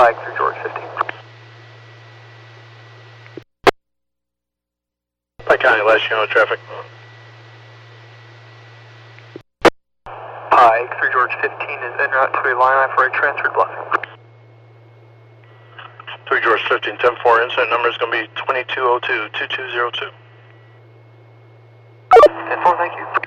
Pike through George 15. Pike County, last channel traffic. Pike through George 15 is en route to Illini for a transferred bluffing. 3 George 15, 10-4, incident number is going to be 2202-2202. 10-4, thank you.